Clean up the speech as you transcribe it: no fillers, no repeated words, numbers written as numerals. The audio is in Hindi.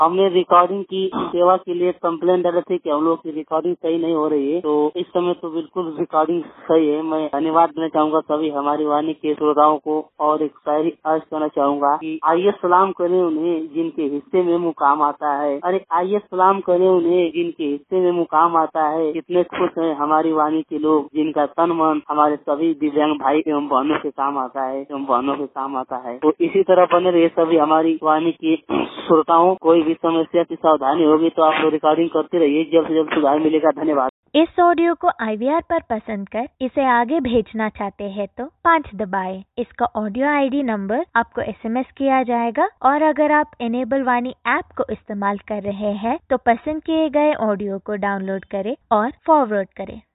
हमने रिकॉर्डिंग की सेवा के लिए कंप्लेंट डाले थे कि हम लोग की रिकॉर्डिंग सही नहीं हो रही है। तो इस समय तो बिल्कुल रिकॉर्डिंग सही है। मैं धन्यवाद देना चाहूँगा सभी हमारी वाणी के श्रोताओं को और एक शायरी अर्ज करना चाहूँगा कि आइए सलाम करें उन्हें जिनके हिस्से में मुकाम आता है। अरे आइए सलाम करें उन्हें जिनके हिस्से में मुकाम आता है। कितने खुश हैं हमारी वाणी के लोग जिनका तन मन हमारे सभी दिव्यांग भाई एवं बहनों के काम आता है तो इसी तरह बने रहिए सभी हमारी वाणी की श्रोताओं। कोई भी समस्या की सावधानी होगी तो आप लोग रिकॉर्डिंग करते रहिए, जल्द से जल्द सुधार मिलेगा। धन्यवाद। इस ऑडियो को IVR पर पसंद कर इसे आगे भेजना चाहते हैं तो 5 दबाएं। इसका ऑडियो ID नंबर आपको SMS किया जाएगा और अगर आप इनेबल वाणी ऐप को इस्तेमाल कर रहे हैं तो पसंद किए गए ऑडियो को डाउनलोड करें और फॉरवर्ड करें।